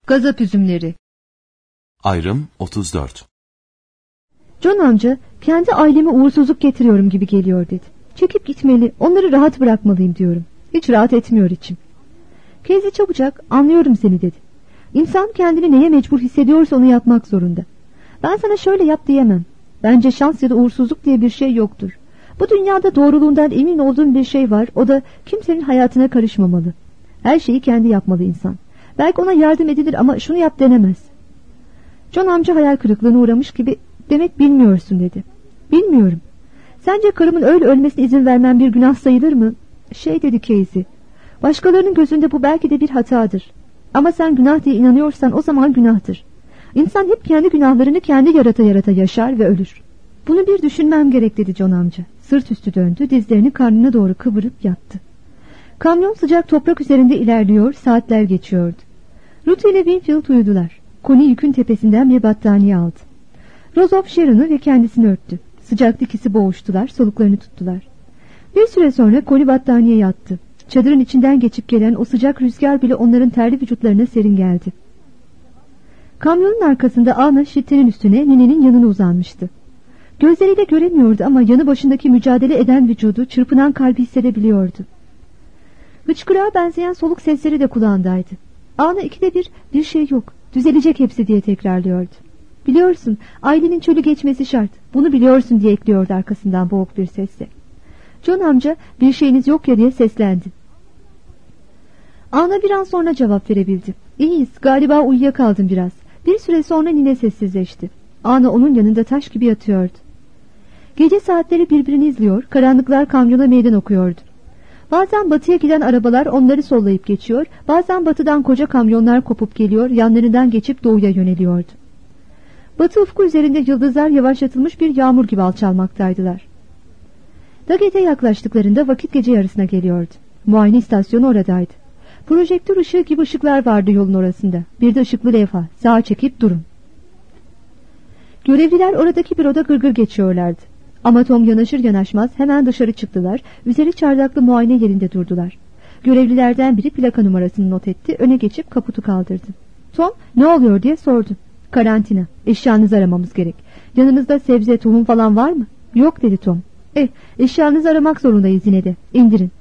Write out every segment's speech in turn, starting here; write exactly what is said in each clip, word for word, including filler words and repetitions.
Gazap üzümleri. Ayrım otuz dört. John amca, kendi aileme uğursuzluk getiriyorum gibi geliyor dedi. Çekip gitmeli, onları rahat bırakmalıyım diyorum. Hiç rahat etmiyor içim. Casey çabucak, anlıyorum seni dedi. İnsan kendini neye mecbur hissediyorsa onu yapmak zorunda. Ben sana şöyle yap diyemem. Bence şans ya da uğursuzluk diye bir şey yoktur. Bu dünyada doğruluğundan emin olduğum bir şey var, o da kimsenin hayatına karışmamalı. Her şeyi kendi yapmalı insan. Belki ona yardım edilir ama şunu yap denemez. John amca hayal kırıklığına uğramış gibi, demek bilmiyorsun dedi. Bilmiyorum. Sence karımın öyle ölmesine izin vermem bir günah sayılır mı? Şey dedi Casey, başkalarının gözünde bu belki de bir hatadır. Ama sen günah diye inanıyorsan o zaman günahtır. İnsan hep kendi günahlarını kendi yarata yarata yaşar ve ölür. Bunu bir düşünmem gerek dedi John amca. Sırt üstü döndü, dizlerini karnına doğru kıvırıp yattı. Kamyon sıcak toprak üzerinde ilerliyor, saatler geçiyordu. Ruth ile Winfield uyudular. Connie yükün tepesinden bir battaniye aldı. Rose Sharon'ı ve kendisini örttü. Sıcakta ikisi boğuştular, soluklarını tuttular. Bir süre sonra Connie battaniyeye yattı. Çadırın içinden geçip gelen o sıcak rüzgar bile onların terli vücutlarına serin geldi. Kamyonun arkasında Anna şittenin üstüne ninenin yanına uzanmıştı. Gözleriyle göremiyordu ama yanı başındaki mücadele eden vücudu, çırpınan kalbi hissedebiliyordu. Hıçkırığa benzeyen soluk sesleri de kulağındaydı. Anna ikide bir, bir şey yok, düzelecek hepsi diye tekrarlıyordu. Biliyorsun, ailenin çölü geçmesi şart, bunu biliyorsun diye ekliyordu arkasından boğuk bir sesle. John amca, bir şeyiniz yok ya diye seslendi. Anna bir an sonra cevap verebildi. İyiyiz, galiba uyuyakaldım biraz. Bir süre sonra nine sessizleşti. Anna onun yanında taş gibi yatıyordu. Gece saatleri birbirini izliyor, karanlıklar kamyona meydan okuyordu. Bazen batıya giden arabalar onları sollayıp geçiyor, bazen batıdan koca kamyonlar kopup geliyor, yanlarından geçip doğuya yöneliyordu. Batı ufku üzerinde yıldızlar yavaşlatılmış bir yağmur gibi alçalmaktaydılar. Daget'e yaklaştıklarında vakit gece yarısına geliyordu. Muayene istasyonu oradaydı. Projektör ışığı gibi ışıklar vardı yolun orasında. Bir de ışıklı levha, sağa çekip durun. Görevliler oradaki bir oda gırgır geçiyorlardı. Ama Tom yanaşır yanaşmaz hemen dışarı çıktılar, üzeri çardaklı muayene yerinde durdular. Görevlilerden biri plaka numarasını not etti, öne geçip kaputu kaldırdı. Tom, ne oluyor diye sordu. Karantina, eşyanızı aramamız gerek. Yanınızda sebze, tohum falan var mı? Yok dedi Tom. Eh, eşyanızı aramak zorundayız yine de, indirin.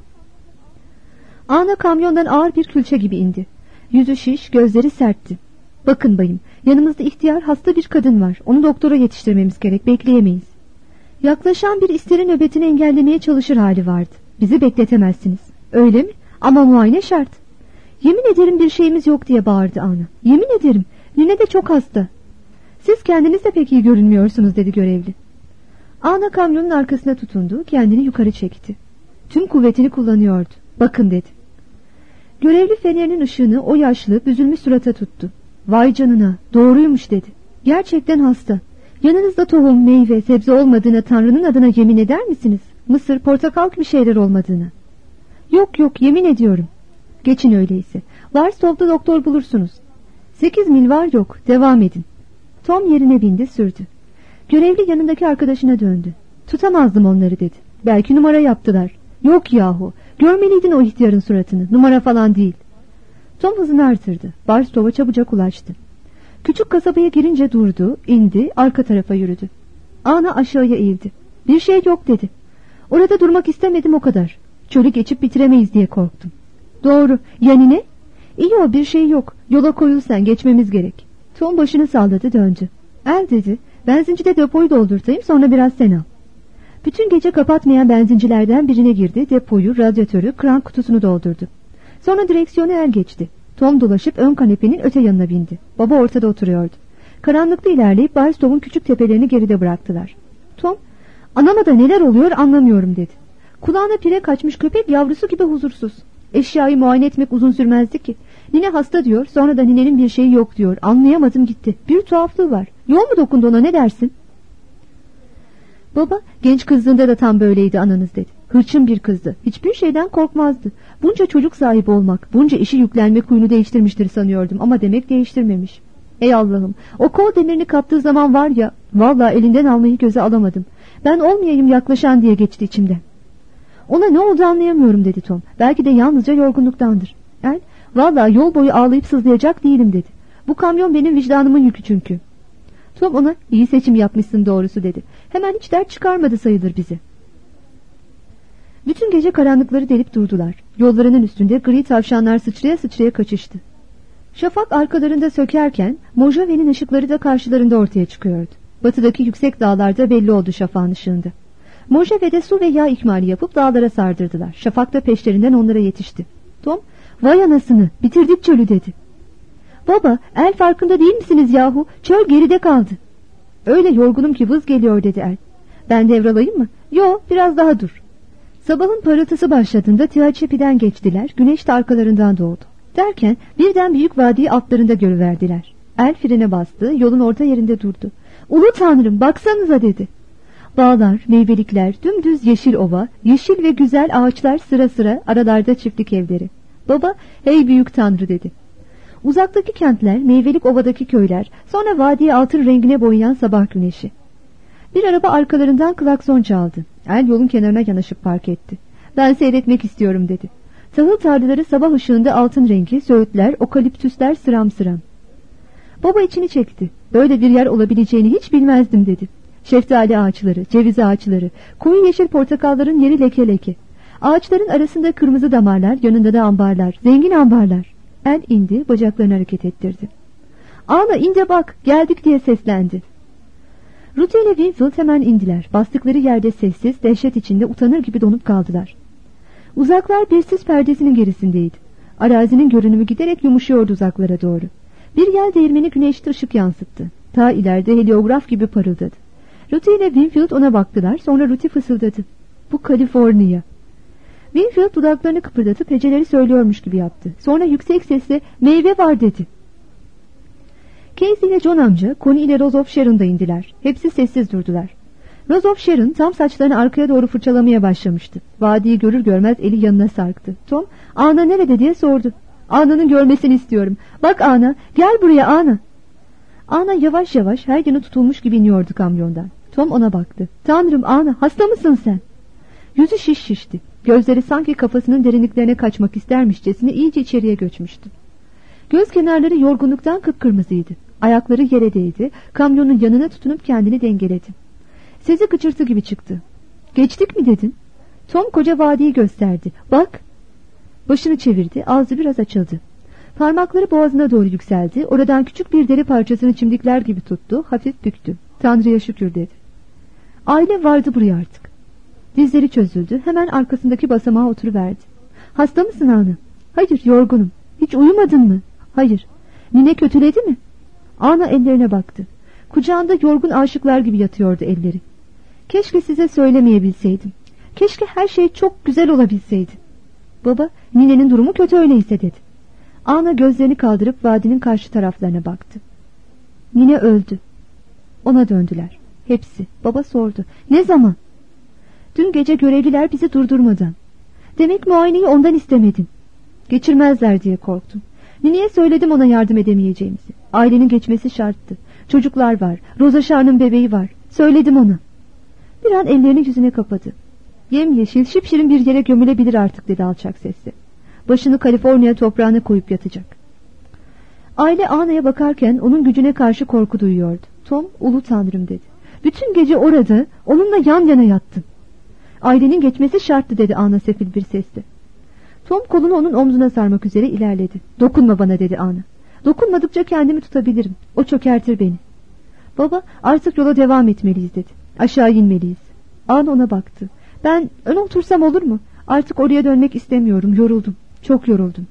Anna kamyondan ağır bir külçe gibi indi. Yüzü şiş, gözleri sertti. Bakın bayım, yanımızda ihtiyar hasta bir kadın var, onu doktora yetiştirmemiz gerek, bekleyemeyiz. Yaklaşan bir isteri nöbetini engellemeye çalışır hali vardı. Bizi bekletemezsiniz. Öyle mi? Ama muayene şart. Yemin ederim bir şeyimiz yok diye bağırdı Anna. Yemin ederim, Nine de çok hasta. Siz kendiniz de pek iyi görünmüyorsunuz dedi görevli. Anna kamyonun arkasına tutundu, kendini yukarı çekti. Tüm kuvvetini kullanıyordu. Bakın dedi. Görevli fenerinin ışığını o yaşlı, büzülmüş surata tuttu. Vay canına, doğruymuş dedi. Gerçekten hasta. Yanınızda tohum, meyve, sebze olmadığına Tanrı'nın adına yemin eder misiniz? Mısır, portakal gibi şeyler olmadığına. Yok yok, yemin ediyorum. Geçin öyleyse. Varsov'da doktor bulursunuz. Sekiz mil var yok, devam edin. Tom yerine bindi, sürdü. Görevli yanındaki arkadaşına döndü. Tutamazdım onları dedi. Belki numara yaptılar. Yok yahu, görmeliydin o ihtiyarın suratını, numara falan değil. Tom hızını artırdı. Barstov'a çabucak ulaştı. Küçük kasabaya girince durdu, indi, arka tarafa yürüdü. Anna aşağıya eğildi. Bir şey yok dedi. Orada durmak istemedim o kadar. Çölü geçip bitiremeyiz diye korktum. Doğru, yani ne? İyi o, bir şey yok. Yola koyul sen, geçmemiz gerek. Tom başını salladı, döndü. El dedi, benzincide depoyu doldurtayım, sonra biraz sen al. Bütün gece kapatmayan benzincilerden birine girdi, depoyu, radyatörü, krank kutusunu doldurdu. Sonra direksiyonu el geçti. Tom dolaşıp ön kanepenin öte yanına bindi. Baba ortada oturuyordu. Karanlıkta ilerleyip Barstov'un küçük tepelerini geride bıraktılar. Tom, anamada neler oluyor anlamıyorum dedi. Kulağına pire kaçmış köpek yavrusu gibi huzursuz. Eşyayı muayene etmek uzun sürmezdi ki. Nine hasta diyor, sonra da ninenin bir şeyi yok diyor. Anlayamadım gitti. Bir tuhaflığı var. Yol mu dokundu ona, ne dersin? Baba, genç kızdığında da tam böyleydi ananız dedi. Hırçın bir kızdı. Hiçbir şeyden korkmazdı. Bunca çocuk sahibi olmak, bunca işi yüklenmek huyunu değiştirmiştir sanıyordum ama demek değiştirmemiş. Ey Allah'ım, o kol demirini kaptığı zaman var ya, vallahi elinden almayı göze alamadım. Ben olmayayım yaklaşan diye geçti içimden. Ona ne oldu anlayamıyorum dedi Tom. Belki de yalnızca yorgunluktandır. El, Vallahi yol boyu ağlayıp sızlayacak değilim dedi. Bu kamyon benim vicdanımın yükü çünkü. Tom ona iyi seçim yapmışsın doğrusu dedi. Hemen hiç dert çıkarmadı sayılır bizi. Bütün gece karanlıkları delip durdular. Yollarının üstünde gri tavşanlar sıçraya sıçraya kaçıştı. Şafak arkalarında sökerken Mojave'nin ışıkları da karşılarında ortaya çıkıyordu. Batıdaki yüksek dağlarda belli oldu şafağın ışığında. Mojave'de su ve yağ ikmali yapıp dağlara sardırdılar. Şafak da peşlerinden onlara yetişti. Tom, vay anasını, bitirdik çölü dedi. Baba, el farkında değil misiniz yahu? Çöl geride kaldı. Öyle yorgunum ki vız geliyor dedi el. Ben devralayım mı? Yo, biraz daha dur. Sabahın parıltısı başladığında Tehaçepi'den geçtiler. Güneş de arkalarından doğdu. Derken birden büyük vadiyi altlarında görüverdiler. El frene bastı, yolun orta yerinde durdu. Ulu tanrım, baksanıza dedi. Bağlar, meyvelikler, dümdüz yeşil ova, yeşil ve güzel ağaçlar sıra sıra, aralarda çiftlik evleri. Baba, hey büyük tanrı dedi. Uzaktaki kentler, meyvelik ovadaki köyler, sonra vadiyi altın rengine boyayan sabah güneşi. Bir araba arkalarından klakson çaldı. El yolun kenarına yanaşıp park etti. Ben seyretmek istiyorum dedi. Tahıl tarlaları sabah ışığında altın rengi, söğütler, okaliptüsler sıram sıram. Baba içini çekti. Böyle bir yer olabileceğini hiç bilmezdim dedi. Şeftali ağaçları, ceviz ağaçları, koyu yeşil portakalların yeri leke leke. Ağaçların arasında kırmızı damarlar, yanında da ambarlar, zengin ambarlar. El indi, bacaklarını hareket ettirdi. Ana indi bak, geldik diye seslendi. Ruth ile Winfield hemen indiler. Bastıkları yerde sessiz, dehşet içinde utanır gibi donup kaldılar. Uzaklar bir sis perdesinin gerisindeydi. Arazinin görünümü giderek yumuşuyordu uzaklara doğru. Bir yel değirmeni güneşte ışık yansıttı. Ta ileride heliograf gibi parıldadı. Ruth ile Winfield ona baktılar, sonra Ruth fısıldadı. Bu Kaliforniya. Winfield dudaklarını kıpırdatıp heceleri söylüyormuş gibi yaptı. Sonra yüksek sesle meyve var dedi. Casey ile John amca, Connie ile Rose of Sharon'da indiler. Hepsi sessiz durdular. Rose of Sharon tam saçlarını arkaya doğru fırçalamaya başlamıştı. Vadiyi görür görmez eli yanına sarktı. Tom, Ana nerede diye sordu. Ana'nın görmesini istiyorum. Bak Ana, gel buraya Ana. Ana yavaş yavaş her yanı tutulmuş gibi iniyordu kamyondan. Tom ona baktı. Tanrım Ana, hasta mısın sen? Yüzü şiş şişti. Gözleri sanki kafasının derinliklerine kaçmak istermişçesine iyice içeriye göçmüştü. Göz kenarları yorgunluktan kıpkırmızıydı. Ayakları yere değdi. Kamyonun yanına tutunup kendini dengeledi. Sesi gıcırtı gibi çıktı. Geçtik mi dedin? Tom koca vadiyi gösterdi. Bak. Başını çevirdi. Ağzı biraz açıldı. Parmakları boğazına doğru yükseldi. Oradan küçük bir deri parçasını çimdikler gibi tuttu. Hafif büktü. Tanrı'ya şükür dedi. Aile vardı buraya artık. Dizleri çözüldü. Hemen arkasındaki basamağa oturuverdi. Hasta mısın Ana? Hayır, yorgunum. Hiç uyumadın mı? Hayır. Nine kötüledi mi? Ana ellerine baktı. Kucağında yorgun aşıklar gibi yatıyordu elleri. Keşke size söylemeyebilseydim. Keşke her şey çok güzel olabilseydi. Baba, ninenin durumu kötü öyleyse dedi. Ana gözlerini kaldırıp vadinin karşı taraflarına baktı. Nine öldü. Ona döndüler. Hepsi. Baba sordu. Ne zaman? Dün gece görevliler bizi durdurmadan. Demek muayeneyi ondan istemedin. Geçirmezler diye korktum. Nine'ye söyledim ona yardım edemeyeceğimizi. Ailenin geçmesi şarttı. Çocuklar var. Rosa Şar'ın bebeği var. Söyledim ona. Bir an ellerini yüzüne kapadı. Yemyeşil, şipşirin bir yere gömülebilir artık dedi alçak sesle. Başını Kaliforniya toprağına koyup yatacak. Aile Ana'ya bakarken onun gücüne karşı korku duyuyordu. Tom, ulu tanrım dedi. Bütün gece orada onunla yan yana yattım. Ailenin geçmesi şarttı dedi Ana sefil bir sesle. Tom kolunu onun omzuna sarmak üzere ilerledi. Dokunma bana dedi Ana. Dokunmadıkça kendimi tutabilirim. O çökertir beni. Baba, artık yola devam etmeliyiz dedi. Aşağı inmeliyiz. Ana ona baktı. Ben ön otursam olur mu? Artık oraya dönmek istemiyorum. Yoruldum. Çok yoruldum.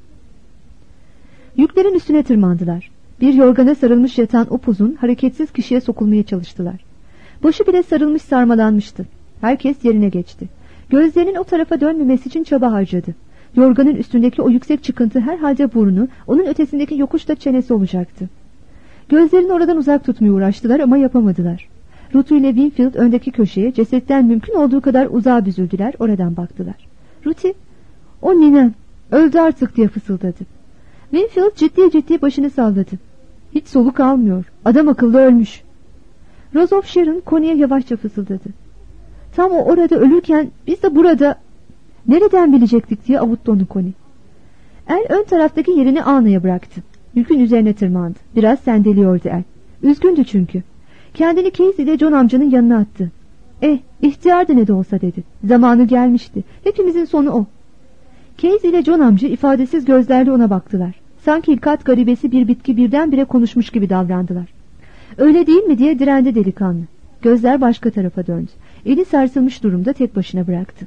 Yüklerin üstüne tırmandılar. Bir yorgana sarılmış yatan upuzun, hareketsiz kişiye sokulmaya çalıştılar. Başı bile sarılmış sarmalanmıştı. Herkes yerine geçti. Gözlerinin o tarafa dönmemesi için çaba harcadı. Yorganın üstündeki o yüksek çıkıntı herhalde burnu, onun ötesindeki yokuşta çenesi olacaktı. Gözlerini oradan uzak tutmaya uğraştılar ama yapamadılar. Ruth ile Winfield öndeki köşeye, cesetten mümkün olduğu kadar uzağa büzüldüler, oradan baktılar. Ruthie, o ninem, öldü artık diye fısıldadı. Winfield ciddi ciddi başını salladı. Hiç soluk almıyor, adam akıllı ölmüş. Rose of Sharon Connie'ye yavaşça fısıldadı. Tam o orada ölürken biz de burada... Nereden bilecektik diye avuttu onu Connie. El ön taraftaki yerini Ana'ya bıraktı. Yükün üzerine tırmandı. Biraz sendeliyordu El. Üzgündü çünkü. Kendini Casey ile John amcanın yanına attı. Eh, ihtiyardı ne de olsa dedi. Zamanı gelmişti. Hepimizin sonu o. Casey ile John amca ifadesiz gözlerle ona baktılar. Sanki hilkat garibesi bir bitki birdenbire konuşmuş gibi davrandılar. Öyle değil mi diye direndi delikanlı. Gözler başka tarafa döndü. Eli sarsılmış durumda tek başına bıraktı.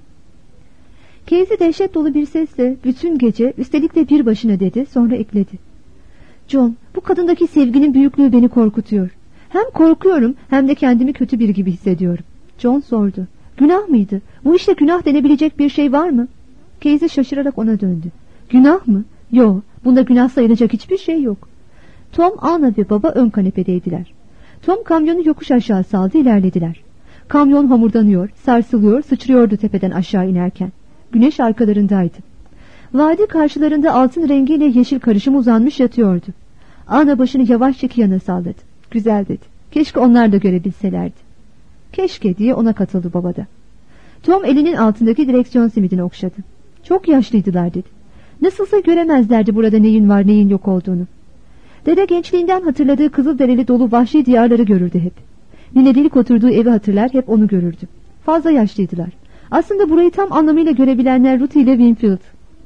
Casey dehşet dolu bir sesle bütün gece, üstelik de bir başına dedi, sonra ekledi. John, bu kadındaki sevginin büyüklüğü beni korkutuyor. Hem korkuyorum hem de kendimi kötü biri gibi hissediyorum. John sordu. Günah mıydı? Bu işte günah denebilecek bir şey var mı? Casey şaşırarak ona döndü. Günah mı? Yo, bunda günah sayılacak hiçbir şey yok. Tom, Ana ve baba ön kanepedeydiler. Tom kamyonu yokuş aşağı saldı, ilerlediler. Kamyon homurdanıyor, sarsılıyor, sıçrıyordu tepeden aşağı inerken. Güneş arkalarındaydı. Vadi karşılarında altın rengiyle yeşil karışım uzanmış yatıyordu. Ana başını yavaşça yana salladı. Güzel dedi. Keşke onlar da görebilselerdi. Keşke diye ona katıldı baba da. Tom elinin altındaki direksiyon simidini okşadı. Çok yaşlıydılar dedi. Nasılsa göremezlerdi burada neyin var neyin yok olduğunu. Dede gençliğinden hatırladığı Kızılderili dolu vahşi diyarları görürdü hep. Ninedelik oturduğu evi hatırlar, hep onu görürdü. Fazla yaşlıydılar. Aslında burayı tam anlamıyla görebilenler Ruth ile Winfield.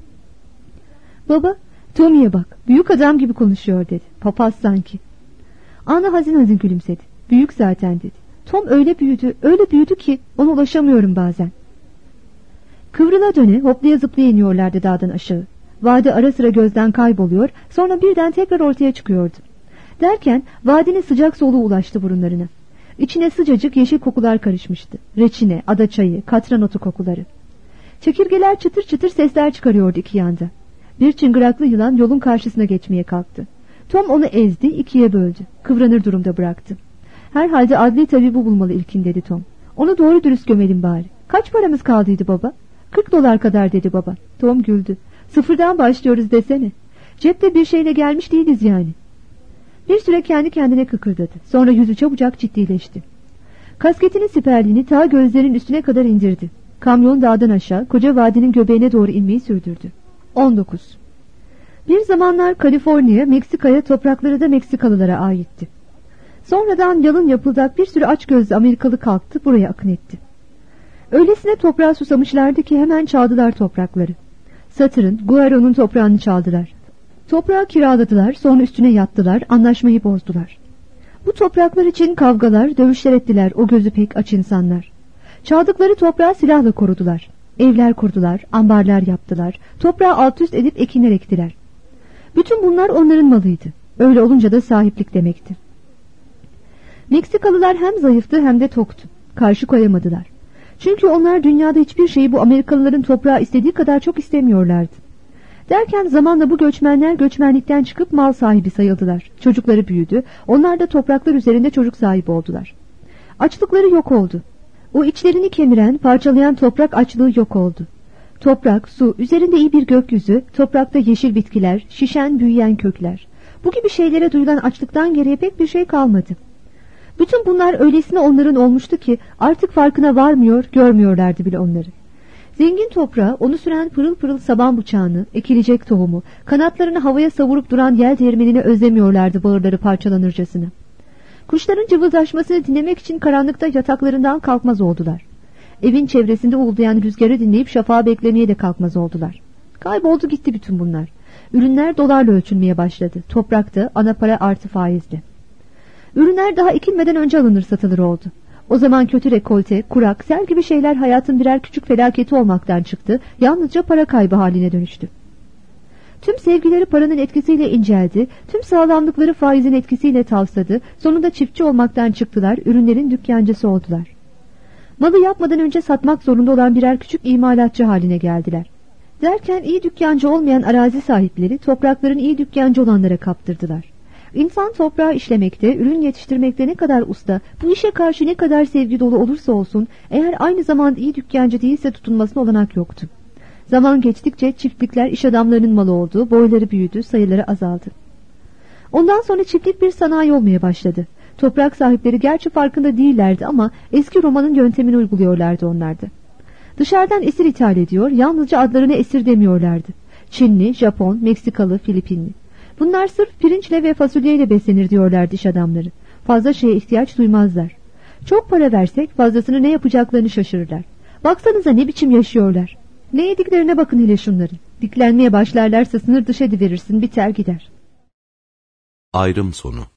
Baba, Tommy'ye bak, büyük adam gibi konuşuyor dedi. Papaz sanki. Ana hazin hazin gülümsedi. Büyük zaten dedi. Tom öyle büyüdü, öyle büyüdü ki ona ulaşamıyorum bazen. Kıvrıla döne, hoplaya zıplaya iniyorlardı dağdan aşağı. Vadi ara sıra gözden kayboluyor, sonra birden tekrar ortaya çıkıyordu. Derken vadinin sıcak soluğu ulaştı burunlarına. İçine sıcacık yeşil kokular karışmıştı. Reçine, ada çayı, katran otu kokuları. Çekirgeler çıtır çıtır sesler çıkarıyordu iki yanda. Bir çıngıraklı yılan yolun karşısına geçmeye kalktı. Tom onu ezdi, ikiye böldü. Kıvranır durumda bıraktı. Herhalde adli tabibi bulmalı ilkin dedi Tom. Onu doğru dürüst gömelim bari. Kaç paramız kaldıydı baba? Kırk dolar kadar dedi baba. Tom güldü. Sıfırdan başlıyoruz desene. Cepte bir şeyle gelmiş değiliz yani. Bir süre kendi kendine kıkırdadı. Sonra yüzü çabucak ciddileşti. Kasketinin siperliğini ta gözlerinin üstüne kadar indirdi. Kamyon dağdan aşağı koca vadinin göbeğine doğru inmeyi sürdürdü. on dokuz. Bir zamanlar Kaliforniya, Meksika'ya, toprakları da Meksikalılara aitti. Sonradan yalın yapıldak bir sürü açgözlü Amerikalı kalktı, buraya akın etti. Öylesine toprağa susamışlardı ki hemen çaldılar toprakları. Satır'ın, Guero'nun toprağını çaldılar. Toprağı kiraladılar, sonra üstüne yattılar, anlaşmayı bozdular. Bu topraklar için kavgalar, dövüşler ettiler o gözü pek aç insanlar. Çaldıkları toprağı silahla korudular. Evler kurdular, ambarlar yaptılar, toprağı alt üst edip ekinler ektiler. Bütün bunlar onların malıydı. Öyle olunca da sahiplik demekti. Meksikalılar hem zayıftı hem de toktu. Karşı koyamadılar. Çünkü onlar dünyada hiçbir şeyi bu Amerikalıların toprağı istediği kadar çok istemiyorlardı. Derken zamanla bu göçmenler göçmenlikten çıkıp mal sahibi sayıldılar. Çocukları büyüdü, onlar da topraklar üzerinde çocuk sahibi oldular. Açlıkları yok oldu. O içlerini kemiren, parçalayan toprak açlığı yok oldu. Toprak, su, üzerinde iyi bir gökyüzü, toprakta yeşil bitkiler, şişen büyüyen kökler. Bu gibi şeylere duyulan açlıktan geriye pek bir şey kalmadı. Bütün bunlar öylesine onların olmuştu ki artık farkına varmıyor, görmüyorlardı bile onları. Zengin toprağı, onu süren pırıl pırıl saban bıçağını, ekilecek tohumu, kanatlarını havaya savurup duran yel değirmenini özlemiyorlardı bağırları parçalanırcasına. Kuşların cıvıldaşmasını dinlemek için karanlıkta yataklarından kalkmaz oldular. Evin çevresinde uğuldayan rüzgarı dinleyip şafağı beklemeye de kalkmaz oldular. Kayboldu gitti bütün bunlar. Ürünler dolarla ölçülmeye başladı. Toprakta ana para artı faizli. Ürünler daha ekilmeden önce alınır satılır oldu. O zaman kötü rekolte, kurak, sel gibi şeyler hayatın birer küçük felaketi olmaktan çıktı, yalnızca para kaybı haline dönüştü. Tüm sevgileri paranın etkisiyle inceldi, tüm sağlamlıkları faizin etkisiyle tavsadı, sonunda çiftçi olmaktan çıktılar, ürünlerin dükkancısı oldular. Malı yapmadan önce satmak zorunda olan birer küçük imalatçı haline geldiler. Derken iyi dükkancı olmayan arazi sahipleri toprakların iyi dükkancı olanlara kaptırdılar. İnsan toprağı işlemekte, ürün yetiştirmekte ne kadar usta, bu işe karşı ne kadar sevgi dolu olursa olsun, eğer aynı zamanda iyi dükkancı değilse tutunmasına olanak yoktu. Zaman geçtikçe çiftlikler iş adamlarının malı oldu, boyları büyüdü, sayıları azaldı. Ondan sonra çiftlik bir sanayi olmaya başladı. Toprak sahipleri gerçi farkında değillerdi ama eski Roma'nın yöntemini uyguluyorlardı onlarda. Dışarıdan esir ithal ediyor, yalnızca adlarına esir demiyorlardı. Çinli, Japon, Meksikalı, Filipinli. Bunlar sırf pirinçle ve fasulyeyle beslenir diyorlardı iş adamları. Fazla şeye ihtiyaç duymazlar. Çok para versek fazlasını ne yapacaklarını şaşırırlar. Baksanıza ne biçim yaşıyorlar. Ne yediklerine bakın hele şunların. Diklenmeye başlarlarsa sınır dışı ediverirsin, biter gider. Ayrım sonu.